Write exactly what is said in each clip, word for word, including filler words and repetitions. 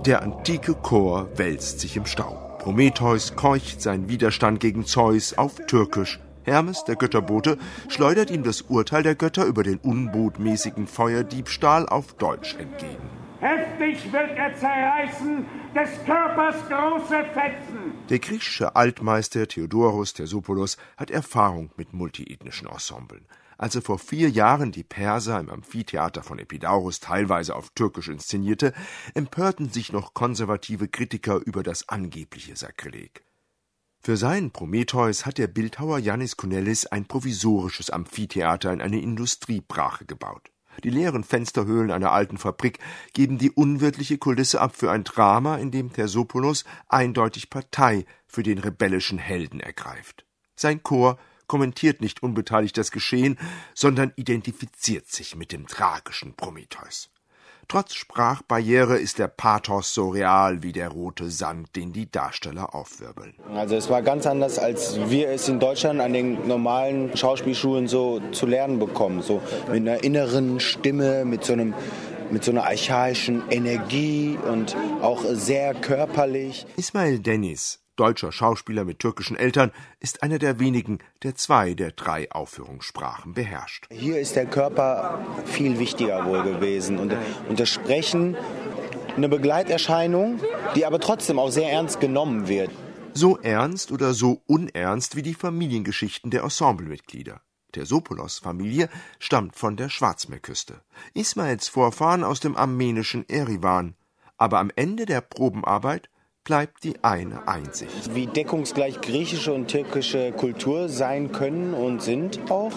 Der antike Chor wälzt sich im Staub. Prometheus keucht seinen Widerstand gegen Zeus auf Türkisch. Hermes, der Götterbote, schleudert ihm das Urteil der Götter über den unbotmäßigen Feuerdiebstahl auf Deutsch entgegen. Heftig wird er zerreißen, des Körpers große Fetzen. Der griechische Altmeister Theodoros Thersopoulos hat Erfahrung mit multiethnischen Ensemblen. Als er vor vier Jahren die Perser im Amphitheater von Epidaurus teilweise auf Türkisch inszenierte, empörten sich noch konservative Kritiker über das angebliche Sakrileg. Für seinen Prometheus hat der Bildhauer Yannis Kounellis ein provisorisches Amphitheater in eine Industriebrache gebaut. Die leeren Fensterhöhlen einer alten Fabrik geben die unwirtliche Kulisse ab für ein Drama, in dem Thersopoulos eindeutig Partei für den rebellischen Helden ergreift. Sein Chor kommentiert nicht unbeteiligt das Geschehen, sondern identifiziert sich mit dem tragischen Prometheus. Trotz Sprachbarriere ist der Pathos so real wie der rote Sand, den die Darsteller aufwirbeln. Also es war ganz anders, als wir es in Deutschland an den normalen Schauspielschulen so zu lernen bekommen. So mit einer inneren Stimme, mit so einem mit so einer archaischen Energie und auch sehr körperlich. Ismail Deniz, deutscher Schauspieler mit türkischen Eltern, ist einer der wenigen, der zwei der drei Aufführungssprachen beherrscht. Hier ist der Körper viel wichtiger wohl gewesen und, und das Sprechen eine Begleiterscheinung, die aber trotzdem auch sehr ernst genommen wird. So ernst oder so unernst wie die Familiengeschichten der Ensemblemitglieder. Thersopoulos' Familie stammt von der Schwarzmeerküste. Ismails Vorfahren aus dem armenischen Erivan. Aber am Ende der Probenarbeit bleibt die eine Einsicht. Wie deckungsgleich griechische und türkische Kultur sein können und sind auch.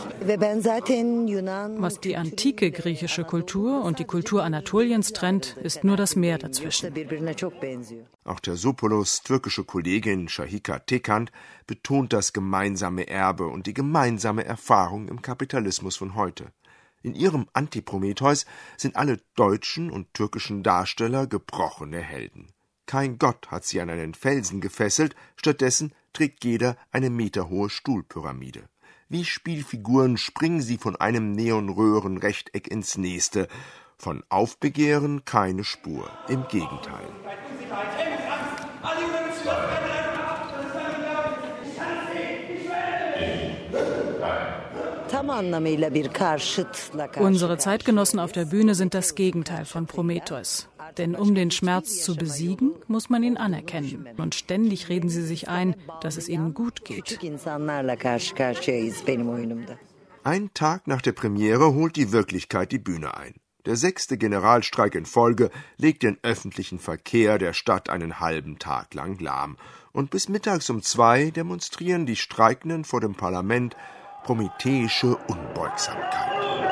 Was die antike griechische Kultur und die Kultur Anatoliens trennt, ist nur das Meer dazwischen. Auch Thersopoulos' türkische Kollegin Şahika Tekant betont das gemeinsame Erbe und die gemeinsame Erfahrung im Kapitalismus von heute. In ihrem Antiprometheus sind alle deutschen und türkischen Darsteller gebrochene Helden. Kein Gott hat sie an einen Felsen gefesselt, stattdessen trägt jeder eine meterhohe Stuhlpyramide. Wie Spielfiguren springen sie von einem Neonröhrenrechteck ins nächste. Von Aufbegehren keine Spur, im Gegenteil. Unsere Zeitgenossen auf der Bühne sind das Gegenteil von Prometheus. Denn um den Schmerz zu besiegen, muss man ihn anerkennen. Und ständig reden sie sich ein, dass es ihnen gut geht. Ein Tag nach der Premiere holt die Wirklichkeit die Bühne ein. Der sechste Generalstreik in Folge legt den öffentlichen Verkehr der Stadt einen halben Tag lang lahm. Und bis mittags um zwei demonstrieren die Streikenden vor dem Parlament prometheische Unbeugsamkeit.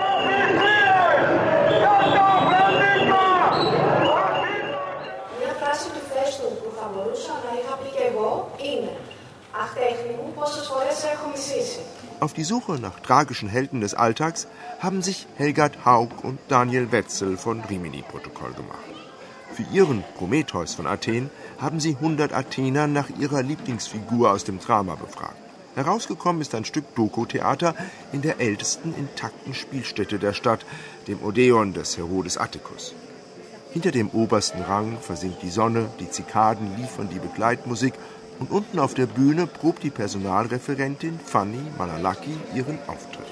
Auf die Suche nach tragischen Helden des Alltags haben sich Helgard Haug und Daniel Wetzel von Rimini-Protokoll gemacht. Für ihren Prometheus von Athen haben sie hundert Athener nach ihrer Lieblingsfigur aus dem Drama befragt. Herausgekommen ist ein Stück Doku-Theater in der ältesten intakten Spielstätte der Stadt, dem Odeon des Herodes Atticus. Hinter dem obersten Rang versinkt die Sonne, die Zikaden liefern die Begleitmusik und unten auf der Bühne probt die Personalreferentin Fanny Malalaki ihren Auftritt.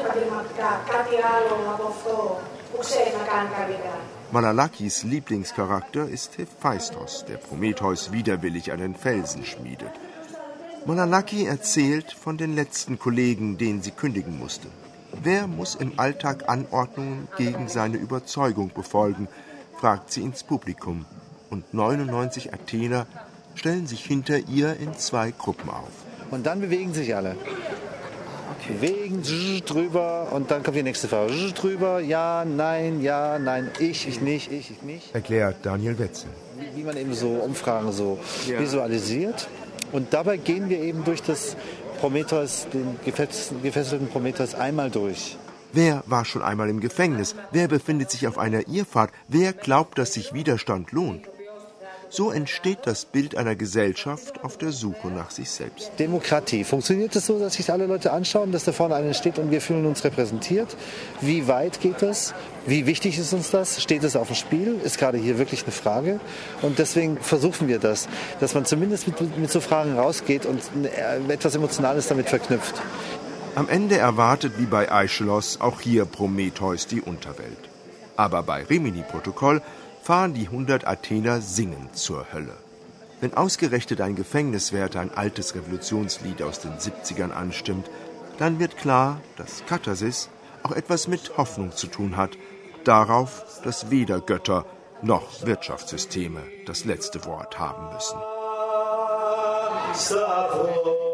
Malalakis Lieblingscharakter ist Hephaistos, der Prometheus widerwillig einen Felsen schmiedet. Malalaki erzählt von den letzten Kollegen, denen sie kündigen musste. Wer muss im Alltag Anordnungen gegen seine Überzeugung befolgen, fragt sie ins Publikum. Und neunundneunzig Athener stellen sich hinter ihr in zwei Gruppen auf. Und dann bewegen sich alle. Okay. Bewegen, drüber und dann kommt die nächste Frage. Drüber, ja, nein, ja, nein, ich, ich nicht, ich, ich nicht. Erklärt Daniel Wetzel. Wie, wie man eben so Umfragen so ja. visualisiert. Und dabei gehen wir eben durch das Prometheus, den gefesselten Prometheus einmal durch. Wer war schon einmal im Gefängnis? Wer befindet sich auf einer Irrfahrt? Wer glaubt, dass sich Widerstand lohnt? So entsteht das Bild einer Gesellschaft auf der Suche nach sich selbst. Demokratie. Funktioniert es so, dass sich alle Leute anschauen, dass da vorne einer steht und wir fühlen uns repräsentiert? Wie weit geht das? Wie wichtig ist uns das? Steht es auf dem Spiel? Ist gerade hier wirklich eine Frage? Und deswegen versuchen wir das, dass man zumindest mit, mit so Fragen rausgeht und etwas Emotionales damit verknüpft. Am Ende erwartet wie bei Aeschylos auch hier Prometheus die Unterwelt. Aber bei Rimini-Protokoll fahren die hundert Athener singend zur Hölle. Wenn ausgerechnet ein Gefängniswärter ein altes Revolutionslied aus den siebzigern anstimmt, dann wird klar, dass Katharsis auch etwas mit Hoffnung zu tun hat, darauf, dass weder Götter noch Wirtschaftssysteme das letzte Wort haben müssen.